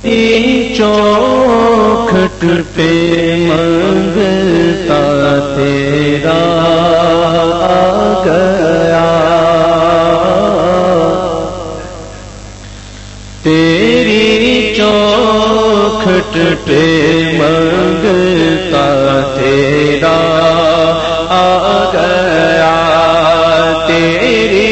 چوکھٹ پہ منگتا تیرا آ گیا، تیری چوکھٹ پہ منگتا تیرا آ گیا، تیری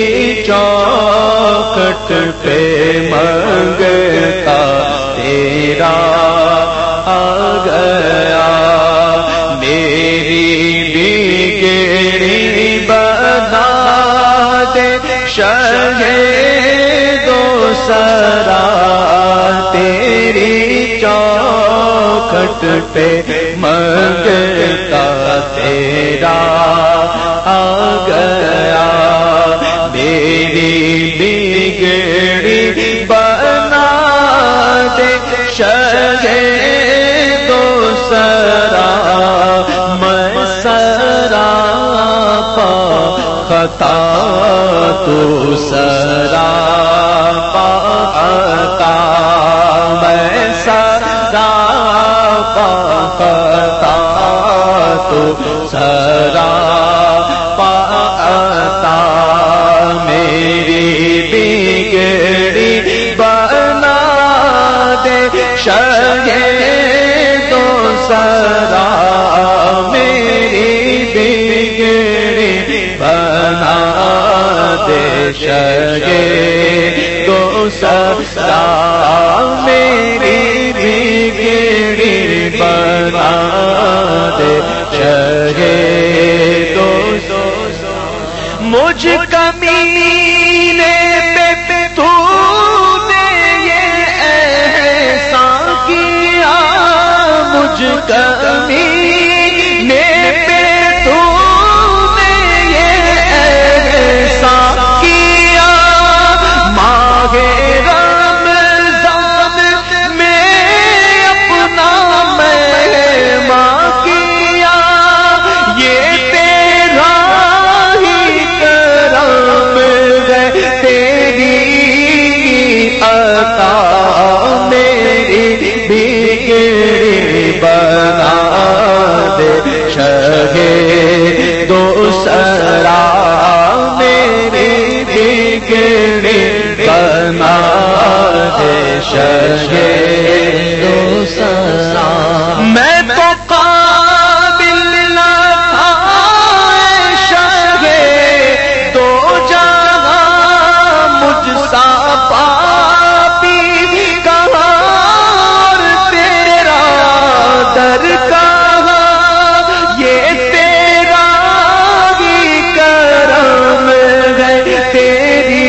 چوکھٹ پہ منگتا تیرا آ گیا، میری بگڑی بنا دے شہ دو سرا، تیری چوکھٹ پہ منگتا تیرا آ گیا، میری بگڑی بنا دے شہ دو سرا، میں سراپا خطا تو سراپا عطا، میں سراپا خطا تو سراپا عطا، میری بگڑی بنا دے شہ دو سرا، میری بگڑی بنا دے شہ دو سرا، میری بگڑی بنا دے شہ دو سرا، مجھ کمینے پہ تو نے یہ احسان کیا، مجھ کمینے پہ تو نے یہ احسان کیا، ماہ رمضان میں اپنا مہمان کیا، یہ تیرا ہی کرم ہے، تیری عطا، میری بگڑی بنا دے شہ دو سرا، میری بگڑی بنا دے شہ دو سرا، میں تو قابل نہ تھا شہ دو جہاں، مجھ سا پاپی کہاں اور تیرا در کہاں، یہ تیرا ہی کرم ہے، تیری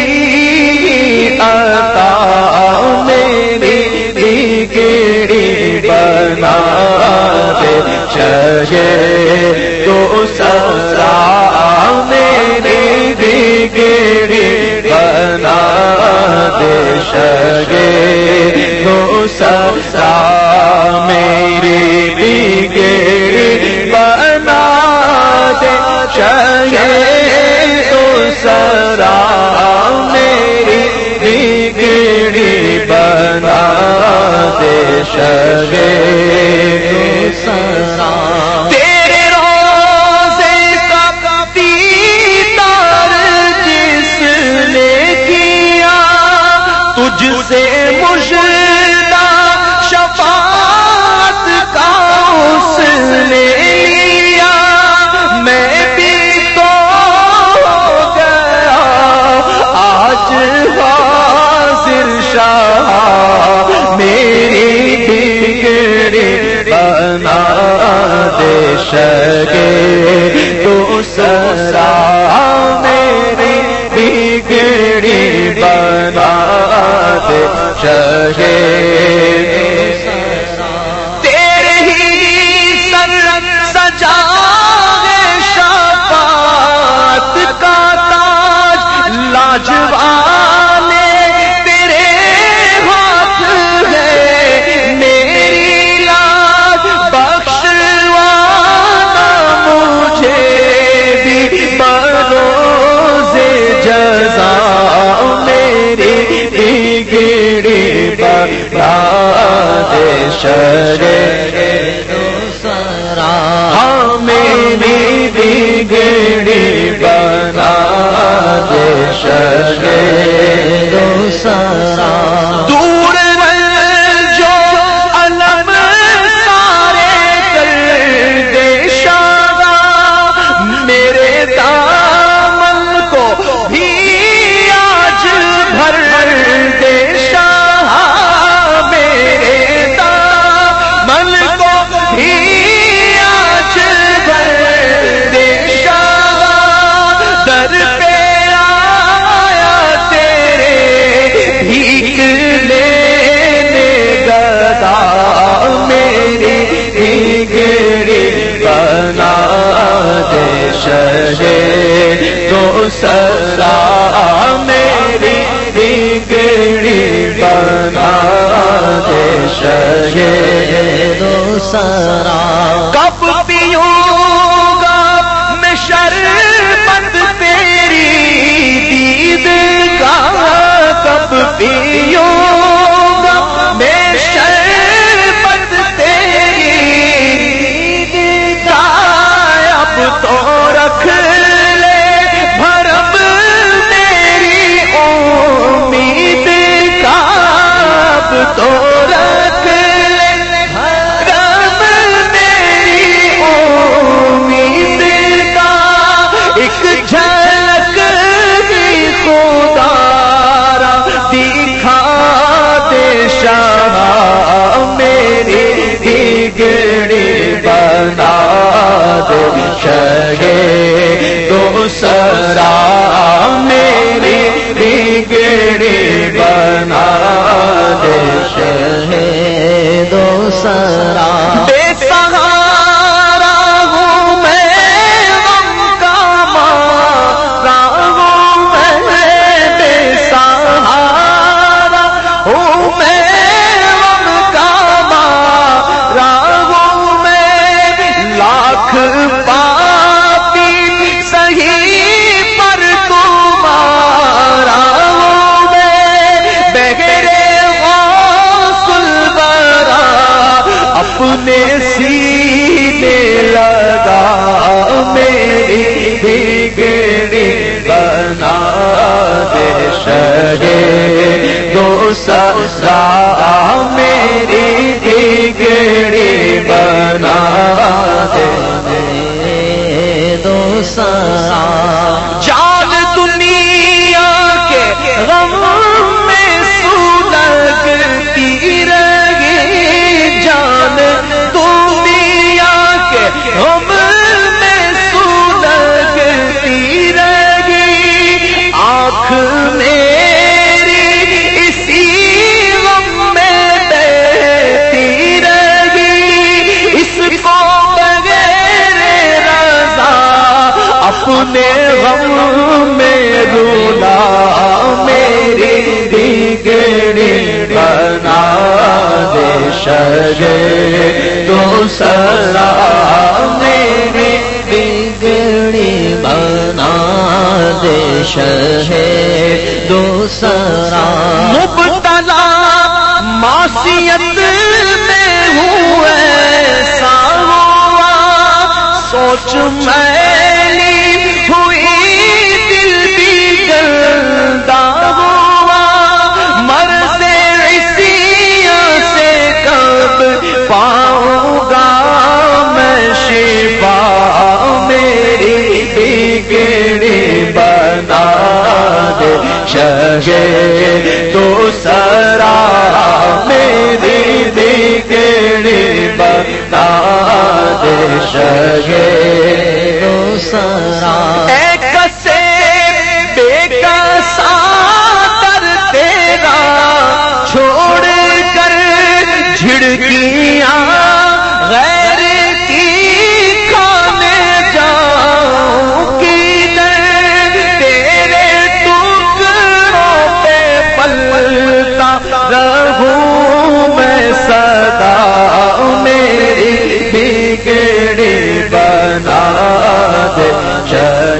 عطا، میری بگڑی بنا دے شہ دو سرا، میری بگڑی بنا دے شہ دو سرا، میری بگڑی بنا دے شہ دو سرا، میری بگڑی بنا دے شہ دو سرا، تیرے روزے کا دیدار جس نے کیا، تجھ سے مژدہ شفاعت کا اس نے لیا، میں بھی تو ہو گیا آج حاضر شاہ، میری بگڑی بنا دے شہ دو سرا، میری بگڑی بنا دے شہ تیرے ہی سر سجا ہے شفاعت کا تاج، لاجوالے تیرے ہاتھ ہے، میری لاج بخشوانا مجھے بھی بروزے جزا، میری بگڑی بنا دے شہے دوسرا میری بگڑی بنا دے شہے دوسرا دور جو علم سارے کر دے شاغا میرے دامن کو بھی آج بھر دے شاہ میرے دامن کو بھی آج بھر دے شاہ در پہ آیا تیرے بھیک لینے گدا میری بگڑی بنا دے شہے دوسرا میری بگڑی بنا دے شہے دوسرا کب پیوں گا میں شربت تیری دید کا کب پیوں گا میں شربت تیری دید کا اب تو رکھ لے بھرم میری امید کا اب تو رکھ لے بھرم میری امید کا ایک جھلک بھی خدارا دکھا دے شاہ میری بگڑی بنا دے شہے دوسرا میری بگڑی بنا دے شہے دوسرا بے سہارا ہوں میں غم کا مارا ہوں میں بے سہارا ہوں میں غم کا مارا ہوں میں لاکھ پاپی صحیح پر تمہارا ہوں میں بہرے غوث الورا اپنے سینے لگا میری بگڑی بنا دے شہے دوسرا میری بگڑی بنا دے دوسرا جان دنیا کے غم میں سلگتی رہے جان دنیا کے غم میں سلگتی رہے آنکھ میری اسی غم میں بہتی رہی اس کو بغیر رضا اپنے غم میں رولا میری بگڑی بنا دے شہے دوسرا میری بگڑی بنا دے شہے دوسرا مبتلا معصیت میں ہوں ایسا ہوا سوچ میلی ہوئی دل بھی گندا ہوا مرض عصیاں سے کب پاؤں گا میں شفا میری بگڑی بنا دے شہے دوسرا میری بگڑی بنا دے شہے دوسرا ایک سے بے کسا در تیرا چھوڑ کر جھڑکیاں غیر کی کھانے جاؤں کدھر تیرے ٹکڑوں پہ پلتا رہوں میں صدا میری بگڑی بنا دے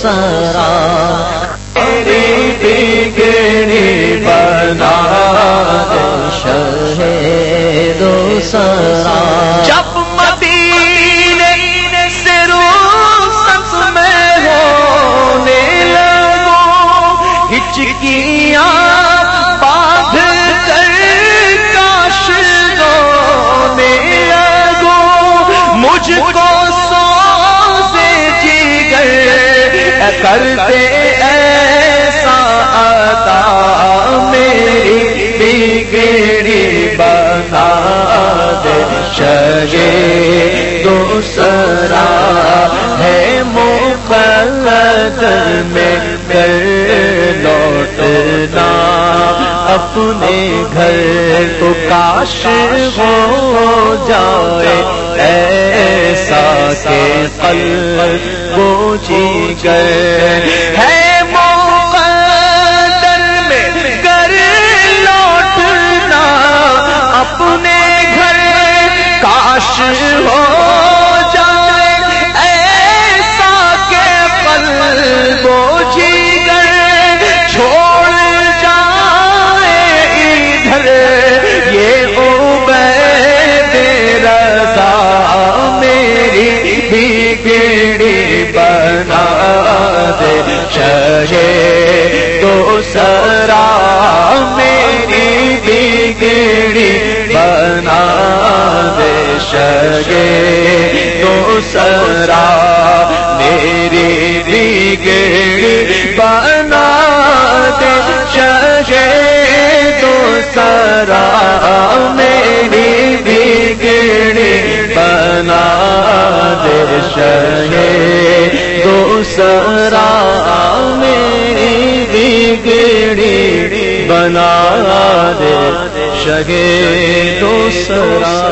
دوسرا میری بگڑی بنا دے شہ دوسرا جب مدینے سے رخصت میں ہونے لگوں ہچکیاں باندھ کر کاش رونے لگوں مجھ کو سوزے جگر کرتے ایسا عطا میری بگڑی بنا دے شہ دوسرا ہے مقدر میں کر لوٹنا اپنے گھر تو کاش ہو جائے ایسا کہ قلب وہ جگر ہے مقدر میں کر لوٹنا اپنے گھر کاش ہو جائے ایسا کہ قلب و جگر چھوڑ جائے ادھر یہ عبید رضا میری بگڑی بنا دے شہ دوسرا میری بگڑی بنا دے شہ دوسرا میری بگڑی بنا دے شہ دوسرا میری بگڑی بنا دے شہ دوسرا میری بگڑی بنا دے شہ دوسرا